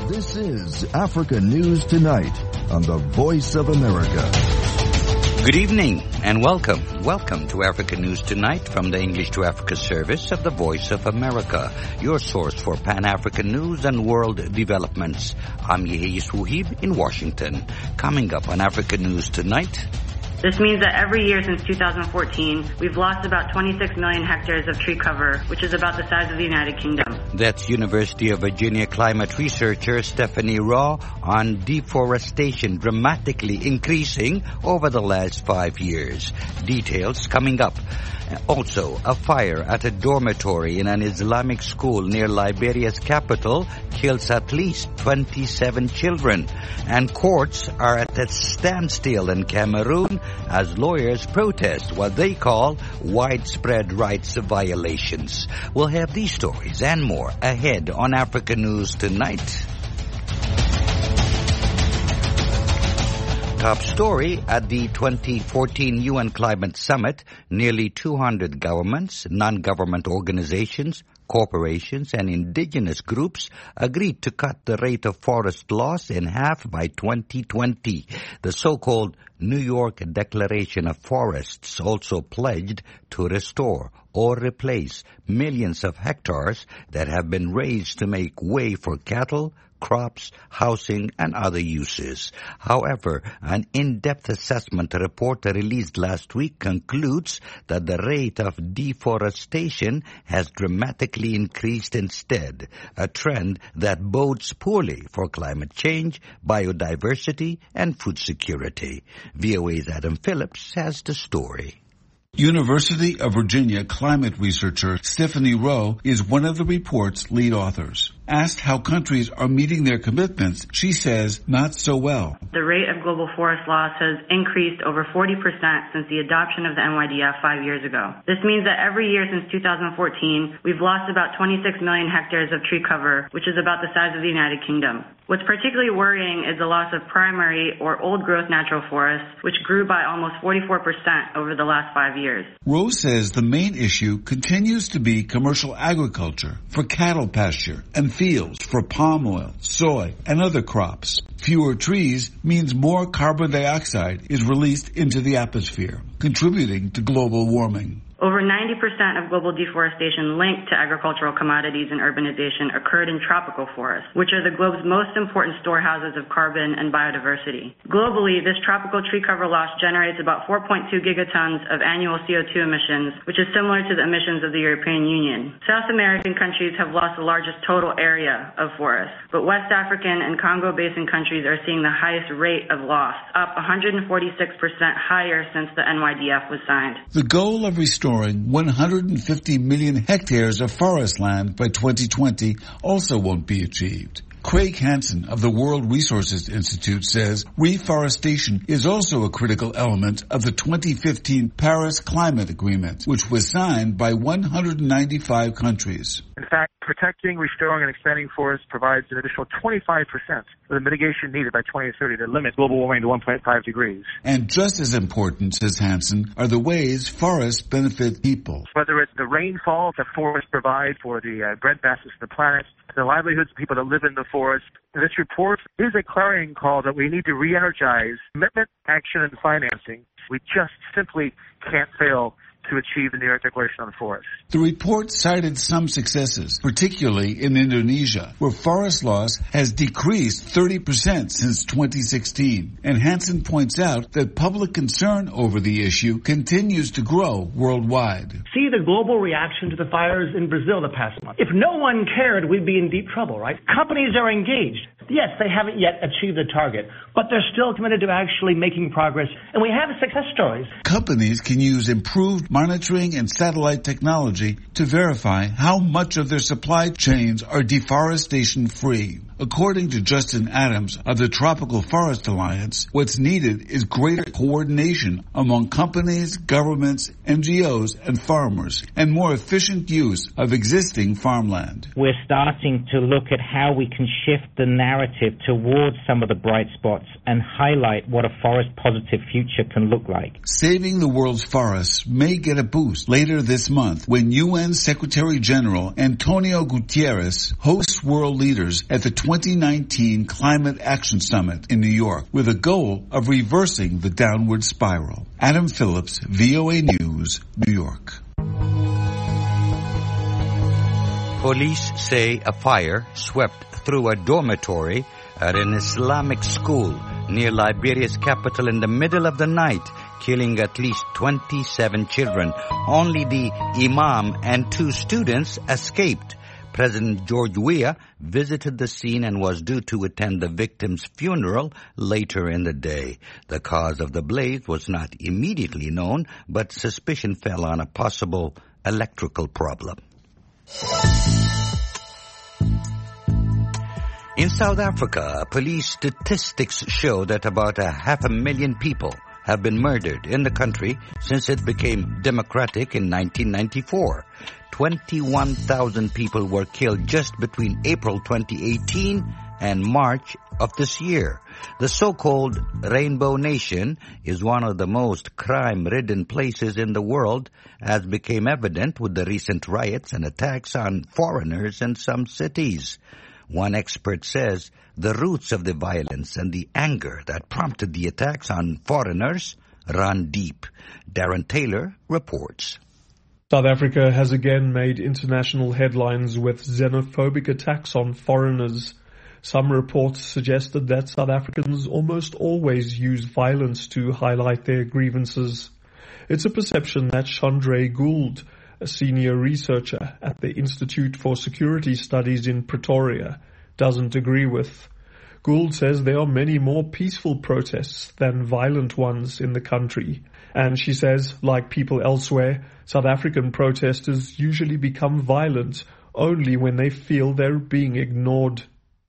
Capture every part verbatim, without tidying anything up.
This is Africa News Tonight on the Voice of America. Good evening and welcome. Welcome to Africa News Tonight from the English to Africa service of the Voice of America, your source for Pan-African news and world developments. I'm Yehia Suhib in Washington. Coming up on Africa News Tonight. This means that every year since two thousand fourteen, we've lost about twenty-six million hectares of tree cover, which is about the size of the United Kingdom. That's University of Virginia climate researcher Stephanie Raw on deforestation dramatically increasing over the last five years. Details coming up. Also, a fire at a dormitory in an Islamic school near Liberia's capital kills at least twenty-seven children. And courts are at a standstill in Cameroon as lawyers protest what they call widespread rights violations. We'll have these stories and more ahead on Africa News Tonight. Top story at the twenty fourteen U N Climate Summit, nearly two hundred governments, non-government organizations, corporations, and indigenous groups agreed to cut the rate of forest loss in half by twenty twenty. The so-called New York Declaration of Forests also pledged to restore or replace millions of hectares that have been razed to make way for cattle, crops, housing, and other uses. However, an in-depth assessment report released last week concludes that the rate of deforestation has dramatically increased instead, a trend that bodes poorly for climate change, biodiversity, and food security. V O A's Adam Phillips has the story. University of Virginia climate researcher Stephanie Rowe is one of the report's lead authors. Asked how countries are meeting their commitments, she says not so well. The rate of global forest loss has increased over forty percent since the adoption of the N Y D F five years ago. This means that every year since two thousand fourteen, we've lost about twenty-six million hectares of tree cover, which is about the size of the United Kingdom. What's particularly worrying is the loss of primary or old-growth natural forests, which grew by almost forty-four percent over the last five years. Rose says the main issue continues to be commercial agriculture for cattle pasture and fields for palm oil, soy, and other crops. Fewer trees means more carbon dioxide is released into the atmosphere, contributing to global warming. Over ninety percent of global deforestation linked to agricultural commodities and urbanization occurred in tropical forests, which are the globe's most important storehouses of carbon and biodiversity. Globally, this tropical tree cover loss generates about four point two gigatons of annual C O two emissions, which is similar to the emissions of the European Union. South American countries have lost the largest total area of forests, but West African and Congo Basin countries are seeing the highest rate of loss, up one hundred forty-six percent higher since the N Y D F was signed. The goal of restoring one hundred fifty million hectares of forest land by twenty twenty also won't be achieved. Craig Hansen of the World Resources Institute says reforestation is also a critical element of the twenty fifteen Paris Climate Agreement, which was signed by one hundred ninety-five countries. In fact, protecting, restoring, and expanding forests provides an additional twenty-five percent of the mitigation needed by twenty thirty to limit global warming to one point five degrees. And just as important, says Hansen, are the ways forests benefit people. Whether it's the rainfall that forests provide for the uh, breadbasket of the planet, the livelihoods of people that live in the forest. This report is a clarion call that we need to re-energize commitment, action, and financing. We just simply can't fail to achieve the New York Declaration on the Forest. The report cited some successes, particularly in Indonesia, where forest loss has decreased thirty percent since twenty sixteen. And Hansen points out that public concern over the issue continues to grow worldwide. See the global reaction to the fires in Brazil the past month. If no one cared, we'd be in deep trouble, right? Companies are engaged. Yes, they haven't yet achieved the target, but they're still committed to actually making progress, and we have success stories. Companies can use improved monitoring and satellite technology to verify how much of their supply chains are deforestation-free. According to Justin Adams of the Tropical Forest Alliance, what's needed is greater coordination among companies, governments, N G Os, and farmers, and more efficient use of existing farmland. We're starting to look at how we can shift the narrative towards some of the bright spots and highlight what a forest-positive future can look like. Saving the world's forests may get a boost later this month when U N Secretary General Antonio Guterres hosts world leaders at the twenty nineteen Climate Action Summit in New York with a goal of reversing the downward spiral. Adam Phillips, V O A News, New York. Police say a fire swept through a dormitory at an Islamic school near Liberia's capital in the middle of the night, killing at least twenty-seven children. Only the imam and two students escaped. President George Weah visited the scene and was due to attend the victim's funeral later in the day. The cause of the blaze was not immediately known, but suspicion fell on a possible electrical problem. In South Africa, police statistics show that about a half a million people have been murdered in the country since it became democratic in nineteen ninety-four. twenty-one thousand people were killed just between April twenty eighteen and March of this year. The so-called Rainbow Nation is one of the most crime-ridden places in the world, as became evident with the recent riots and attacks on foreigners in some cities. One expert says the roots of the violence and the anger that prompted the attacks on foreigners run deep. Darren Taylor reports. South Africa has again made international headlines with xenophobic attacks on foreigners. Some reports suggested that South Africans almost always use violence to highlight their grievances. It's a perception that Chandray Gould, a senior researcher at the Institute for Security Studies in Pretoria, doesn't agree with. Gould says there are many more peaceful protests than violent ones in the country. And she says, like people elsewhere, South African protesters usually become violent only when they feel they're being ignored.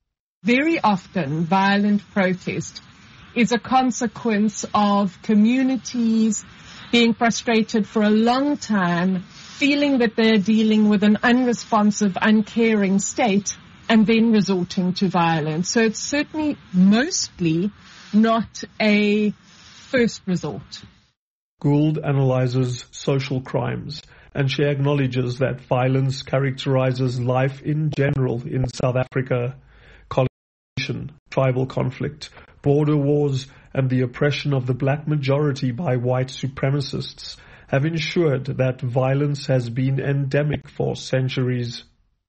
Very often, violent protest is a consequence of communities being frustrated for a long time, feeling that they're dealing with an unresponsive, uncaring state, and then resorting to violence. So it's certainly mostly not a first resort. Gould analyzes social crimes, and she acknowledges that violence characterizes life in general in South Africa. Colonization, tribal conflict, border wars, and the oppression of the black majority by white supremacists have ensured that violence has been endemic for centuries.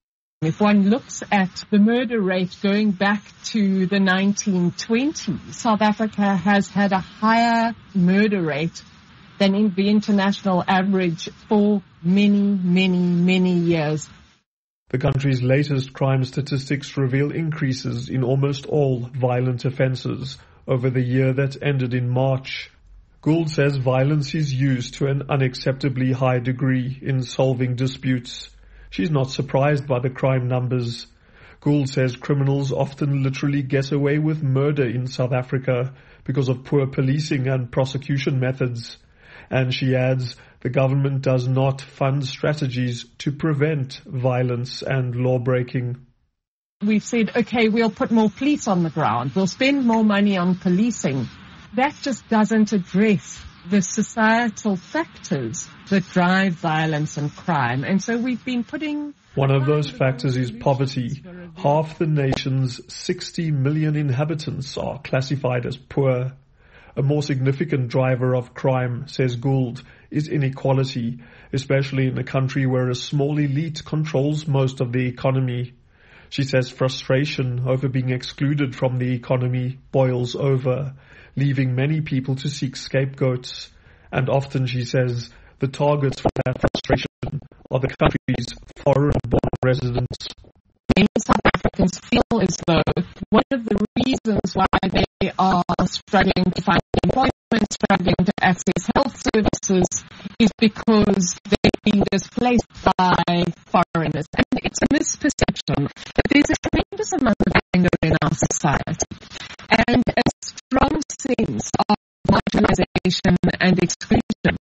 If one looks at the murder rate going back to the nineteen twenties, South Africa has had a higher murder rate than in the international average for many, many, many years. The country's latest crime statistics reveal increases in almost all violent offences over the year that ended in March. Gould says violence is used to an unacceptably high degree in solving disputes. She's not surprised by the crime numbers. Gould says criminals often literally get away with murder in South Africa because of poor policing and prosecution methods. And she adds, the government does not fund strategies to prevent violence and law-breaking. We've said, okay, we'll put more police on the ground. We'll spend more money on policing. That just doesn't address the societal factors that drive violence and crime. And so we've been putting... One of those factors is poverty. Half the nation's sixty million inhabitants are classified as poor. A more significant driver of crime, says Gould, is inequality, especially in a country where a small elite controls most of the economy. She says frustration over being excluded from the economy boils over, leaving many people to seek scapegoats. And often, she says, the targets for that frustration are the country's foreign-born residents. Many South Africans feel as though one of the reasons why they are struggling to find employment, struggling to access health services, is because they're being displaced by foreigners. And it's a misperception that there's a tremendous amount of anger in our society and a strong sense of marginalization and exclusion.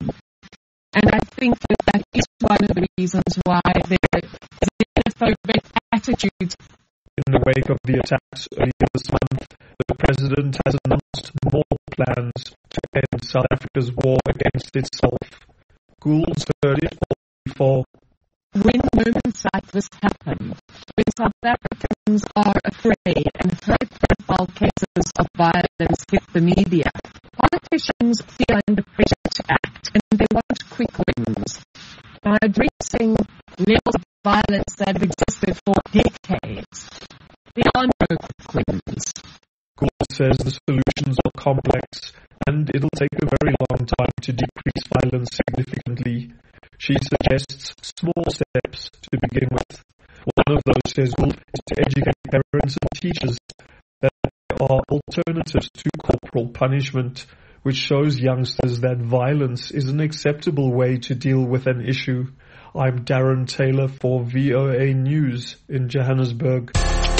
And I think that that is one of the reasons why there is xenophobic attitudes. In the wake of the attacks earlier this month, the president has announced more plans to end South Africa's war against itself. Gould's heard it all before. when moments like this happen, when South Africans are afraid and high-profile cases of violence hit the media, politicians feel under pressure to act, and they want quick wins. By addressing levels of violence that have existed for decades, there are no quick wins. Gore says the solutions are complex and it'll take a very long time to decrease violence significantly. She suggests small steps to begin with. One of those, says Gould, is to educate parents and teachers that there are alternatives to corporal punishment, which shows youngsters that violence is an acceptable way to deal with an issue. I'm Darren Taylor for V O A News in Johannesburg.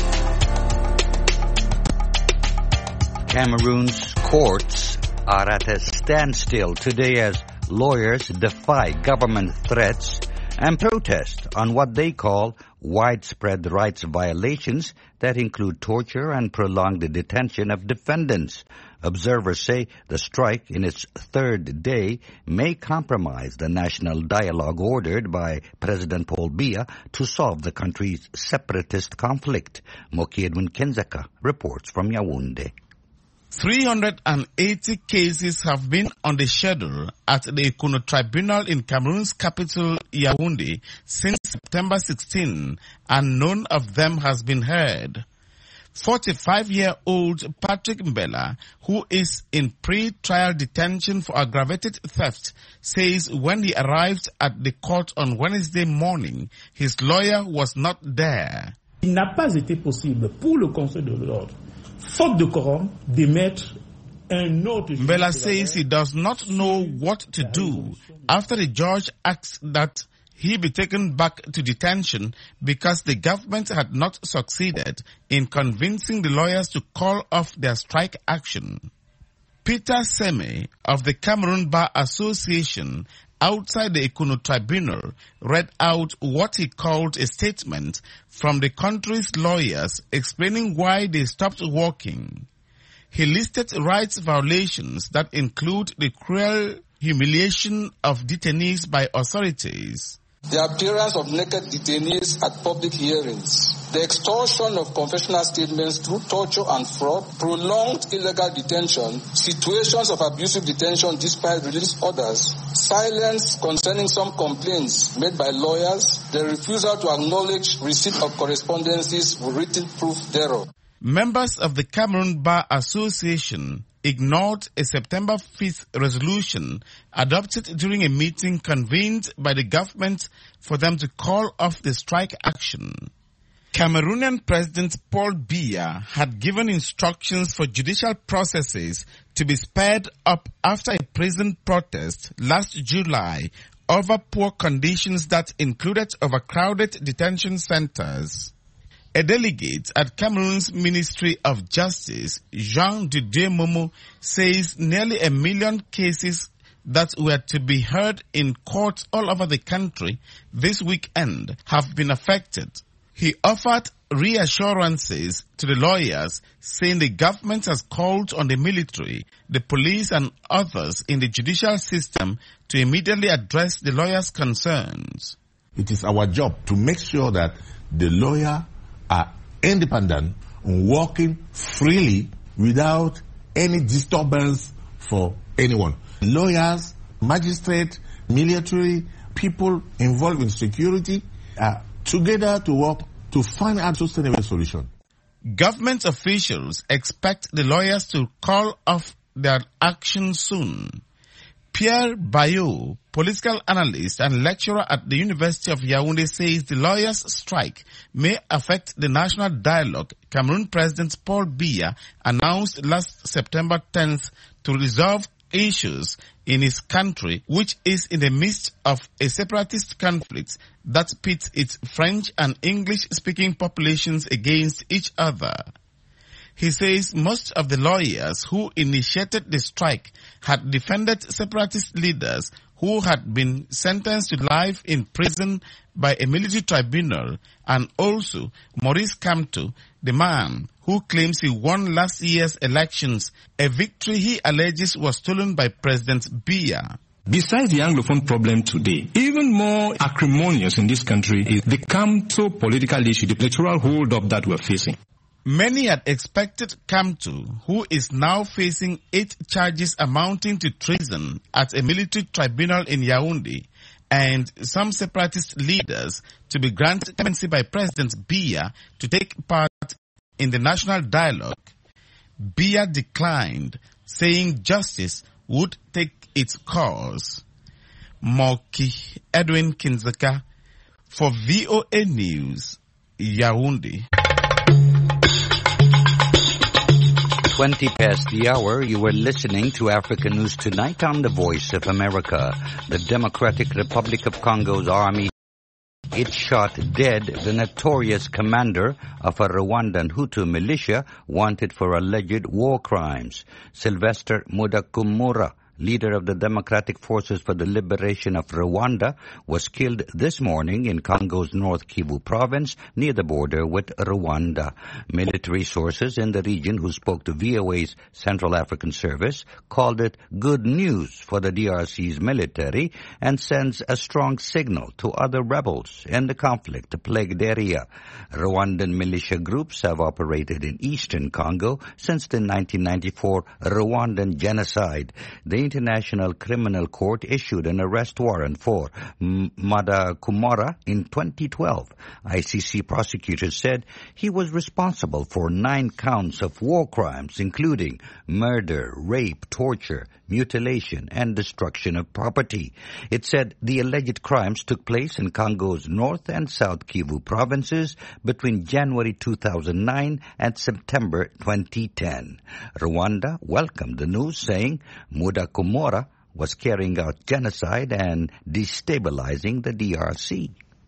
Cameroon's courts are at a standstill today as lawyers defy government threats and protest on what they call widespread rights violations that include torture and prolonged detention of defendants. Observers say the strike in its third day may compromise the national dialogue ordered by President Paul Biya to solve the country's separatist conflict. Moki Edwin Kenzaka reports from Yaoundé. three hundred eighty cases have been on the schedule at the Ekunu Tribunal in Cameroon's capital, Yaoundé, since September sixteenth, and none of them has been heard. forty-five-year-old Patrick Mbella, who is in pre-trial detention for aggravated theft, says when he arrived at the court on Wednesday morning, his lawyer was not there. Il n'a pas été possible pour le Conseil de l'ordre, faute de quorum, d'émettre un autre. Mbella says he does not know what to do after the judge asked that he be taken back to detention because the government had not succeeded in convincing the lawyers to call off their strike action. Peter Seme of the Cameroon Bar Association outside the Ekunu Tribunal read out what he called a statement from the country's lawyers explaining why they stopped working. He listed rights violations that include the cruel humiliation of detainees by authorities, the appearance of naked detainees at public hearings, the extortion of confessional statements through torture and fraud, prolonged illegal detention, situations of abusive detention despite release orders, silence concerning some complaints made by lawyers, the refusal to acknowledge receipt of correspondences with written proof thereof. Members of the Cameroon Bar Association ignored a September fifth resolution adopted during a meeting convened by the government for them to call off the strike action. Cameroonian President Paul Biya had given instructions for judicial processes to be sped up after a prison protest last July over poor conditions that included overcrowded detention centers. A delegate at Cameroon's Ministry of Justice, Jean Didier Momo, says nearly a million cases that were to be heard in courts all over the country this weekend have been affected. He offered reassurances to the lawyers, saying the government has called on the military, the police and others in the judicial system to immediately address the lawyers' concerns. It is our job to make sure that the lawyer are independent and working freely without any disturbance for anyone. Lawyers, magistrates, military, people involved in security are together to work to find a sustainable solution. Government officials expect the lawyers to call off their action soon. Pierre Bayot, political analyst and lecturer at the University of Yaoundé, says the lawyers' strike may affect the national dialogue Cameroon President Paul Biya announced last September tenth to resolve issues in his country, which is in the midst of a separatist conflict that pits its French and English-speaking populations against each other. He says most of the lawyers who initiated the strike had defended separatist leaders who had been sentenced to life in prison by a military tribunal, and also Maurice Kamto, the man who claims he won last year's elections, a victory he alleges was stolen by President Biya. Besides the Anglophone problem today, even more acrimonious in this country is the Kamto political issue, the electoral hold-up that we're facing. Many had expected Kamto, who is now facing eight charges amounting to treason at a military tribunal in Yaoundé, and some separatist leaders to be granted clemency by President Biya to take part in the national dialogue. Biya declined, saying justice would take its course. Moki Edwin Kinzaka for V O A News, Yaoundé. twenty past the hour, you were listening to Africa News Tonight on the Voice of America. The Democratic Republic of Congo's army, it shot dead the notorious commander of a Rwandan Hutu militia wanted for alleged war crimes. Sylvester Mudakumura, leader of the Democratic Forces for the Liberation of Rwanda, was killed this morning in Congo's North Kivu province near the border with Rwanda. Military sources in the region who spoke to V O A's Central African Service called it good news for the D R C's military and sends a strong signal to other rebels in the conflict-plagued area. Rwandan militia groups have operated in eastern Congo since the nineteen ninety-four Rwandan genocide. The International Criminal Court issued an arrest warrant for Mudakumura in twenty twelve. I C C prosecutors said he was responsible for nine counts of war crimes, including murder, rape, torture, mutilation, and destruction of property. It said the alleged crimes took place in Congo's North and South Kivu provinces between January two thousand nine and September twenty ten. Rwanda welcomed the news, saying Mudakumura was carrying out genocide and destabilizing the D R C.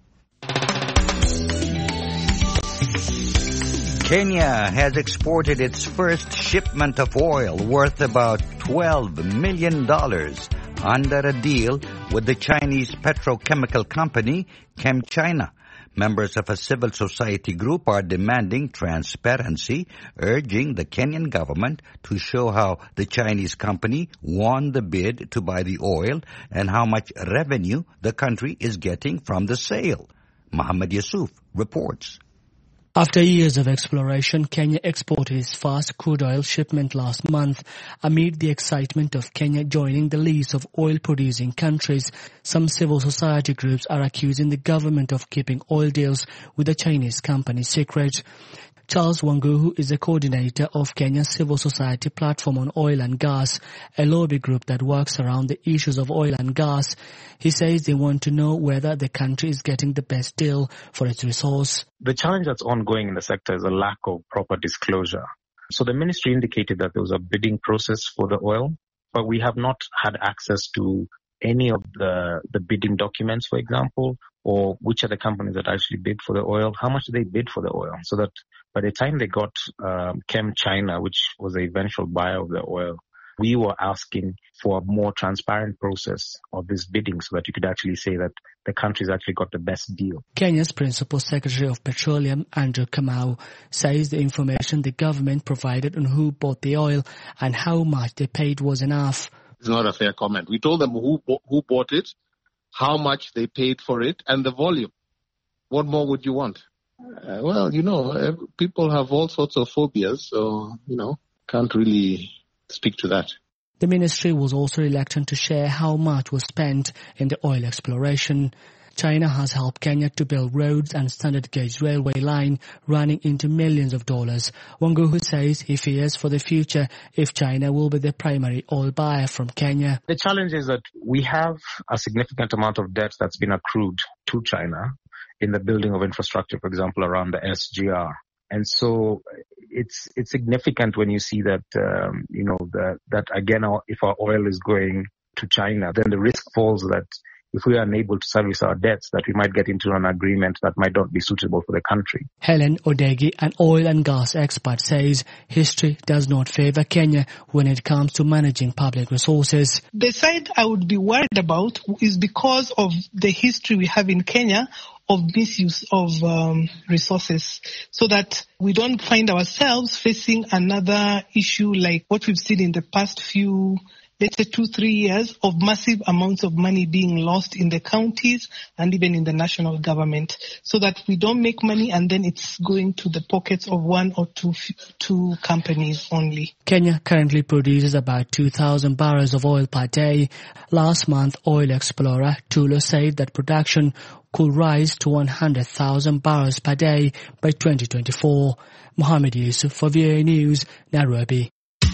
Kenya has exported its first shipment of oil worth about twelve million dollars under a deal with the Chinese petrochemical company ChemChina. Members of a civil society group are demanding transparency, urging the Kenyan government to show how the Chinese company won the bid to buy the oil and how much revenue the country is getting from the sale. Mohammed Yusuf reports. After years of exploration, Kenya exported its first crude oil shipment last month. Amid the excitement of Kenya joining the list of oil-producing countries, some civil society groups are accusing the government of keeping oil deals with the Chinese company secret. Charles Wangu, who is the coordinator of Kenya's civil society platform on oil and gas, a lobby group that works around the issues of oil and gas, he says they want to know whether the country is getting the best deal for its resource. The challenge that's ongoing in the sector is a lack of proper disclosure. So the ministry indicated that there was a bidding process for the oil, but we have not had access to any of the, the bidding documents, for example, or which are the companies that actually bid for the oil, how much did they bid for the oil, so that by the time they got um, ChemChina, which was the eventual buyer of the oil, we were asking for a more transparent process of this bidding so that you could actually say that the country's actually got the best deal. Kenya's Principal Secretary of Petroleum, Andrew Kamau, says the information the government provided on who bought the oil and how much they paid was enough. It's not a fair comment. We told them who who bought it, how much they paid for it, and the volume. What more would you want? Uh, well, you know, people have all sorts of phobias, so, you know, can't really speak to that. The ministry was also reluctant to share how much was spent in the oil exploration. China has helped Kenya to build roads and standard gauge railway line running into millions of dollars. Wanguhu says he fears for the future if China will be the primary oil buyer from Kenya. The challenge is that we have a significant amount of debt that's been accrued to China in the building of infrastructure, for example, around the S G R. And so it's it's significant when you see that, um, you know, that, that again, our, if our oil is going to China, then the risk falls that if we are unable to service our debts, that we might get into an agreement that might not be suitable for the country. Helen Odegi, an oil and gas expert, says history does not favor Kenya when it comes to managing public resources. The side I would be worried about is because of the history we have in Kenya of misuse of um, resources, so that we don't find ourselves facing another issue like what we've seen in the past few let's say two, three years of massive amounts of money being lost in the counties and even in the national government, so that we don't make money and then it's going to the pockets of one or two two companies only. Kenya currently produces about two thousand barrels of oil per day. Last month, oil explorer Tullow said that production could rise to one hundred thousand barrels per day by twenty twenty-four. Mohammed Yusuf for V O A News, Nairobi.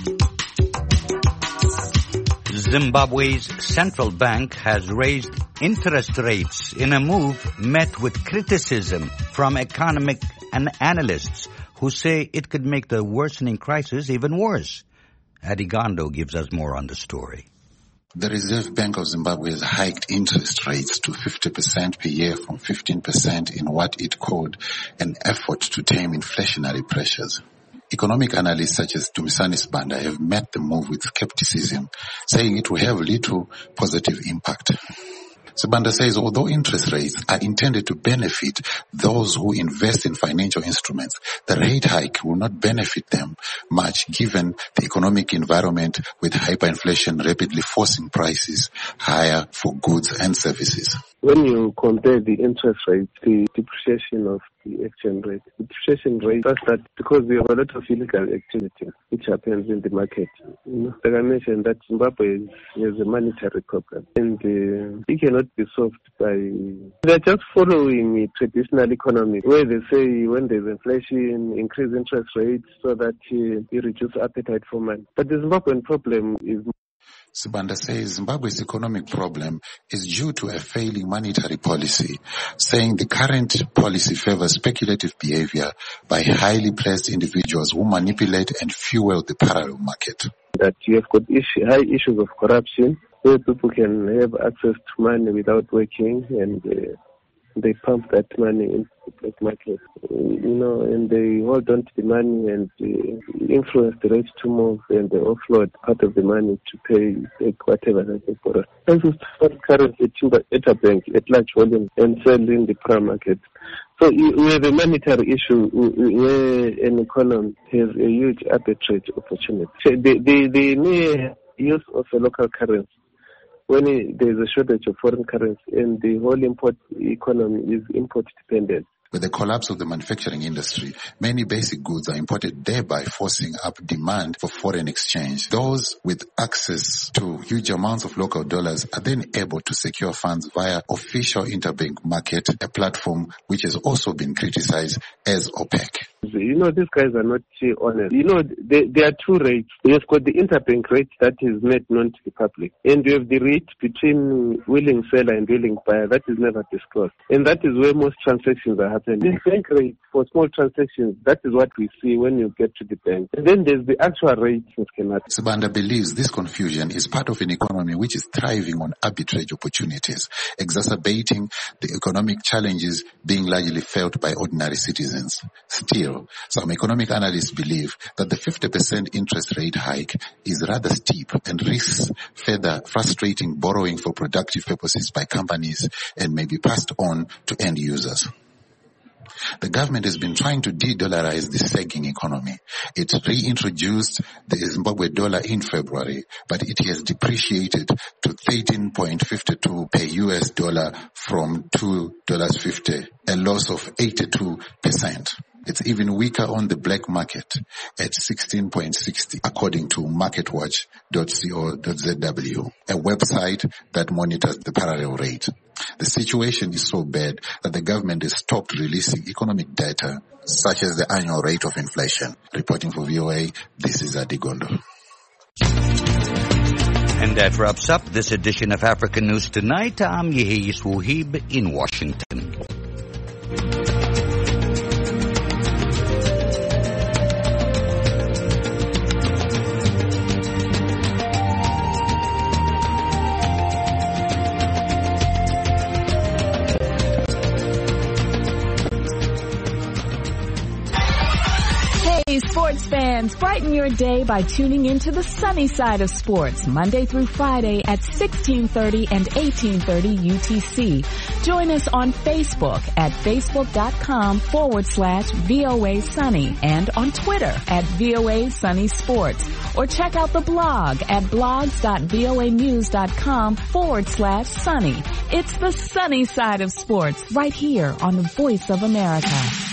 Zimbabwe's central bank has raised interest rates in a move met with criticism from economic and analysts who say it could make the worsening crisis even worse. Adigondo gives us more on the story. The Reserve Bank of Zimbabwe has hiked interest rates to fifty percent per year from fifteen percent in what it called an effort to tame inflationary pressures. Economic analysts such as Dumisani Sibanda have met the move with skepticism, saying it will have little positive impact. Sibanda says although interest rates are intended to benefit those who invest in financial instruments, the rate hike will not benefit them much given the economic environment with hyperinflation rapidly forcing prices higher for goods and services. When you compare the interest rate, the depreciation of the exchange rate, the depreciation rate does that because we have a lot of illegal activity which happens in the market. You know, like I mentioned, that Zimbabwe has a monetary problem, and uh, it cannot be solved by. They're just following the traditional economy, where they say when there's inflation, increase interest rates so that uh, you reduce appetite for money. But the Zimbabwean problem is. Sibanda says Zimbabwe's economic problem is due to a failing monetary policy, saying the current policy favors speculative behavior by highly placed individuals who manipulate and fuel the parallel market. That you have got issue, high issues of corruption, where people can have access to money without working, and uh, they pump that money into the black market, you know, and they hold on to the money and uh, influence the rate to move, and they offload part of the money to pay like, whatever they pay for it. This is currency at a bank at large volume and sell in the prime market. So we have a monetary issue where an economy has a huge arbitrage opportunity. So the, the, the mere use of a local currency, when it, there is a shortage of foreign currency and the whole import economy is import dependent. With the collapse of the manufacturing industry, many basic goods are imported, thereby forcing up demand for foreign exchange. Those with access to huge amounts of local dollars are then able to secure funds via official interbank market, a platform which has also been criticized as opaque. You know, these guys are not honest. You know, they, there are two rates. You've got the interbank rate that is made known to the public, and you have the rate between willing seller and willing buyer that is never disclosed. And that is where most transactions are happening. The bank rate for small transactions, that is what we see when you get to the bank. And then there's the actual rate in schematic. Sibanda believes this confusion is part of an economy which is thriving on arbitrage opportunities, exacerbating the economic challenges being largely felt by ordinary citizens. Still, some economic analysts believe that the fifty percent interest rate hike is rather steep and risks further frustrating borrowing for productive purposes by companies and may be passed on to end users. The government has been trying to de-dollarize the sagging economy. It reintroduced the Zimbabwe dollar in February, but it has depreciated to thirteen point five two per U S dollar from two dollars fifty, a loss of eighty-two percent. It's even weaker on the black market at sixteen point six zero, according to market watch dot co dot z w, a website that monitors the parallel rate. The situation is so bad that the government has stopped releasing economic data, such as the annual rate of inflation. Reporting for V O A, this is Adigondo. And that wraps up this edition of African News Tonight. I'm Yehis Wuhib in Washington. Hey, sports fans, brighten your day by tuning into the sunny side of sports, Monday through Friday at sixteen thirty and eighteen thirty U T C. Join us on Facebook at facebook.com forward slash VOA Sunny and on Twitter at VOA Sunny Sports. Or check out the blog at blogs.voanews.com forward slash sunny. It's the sunny side of sports right here on the Voice of America.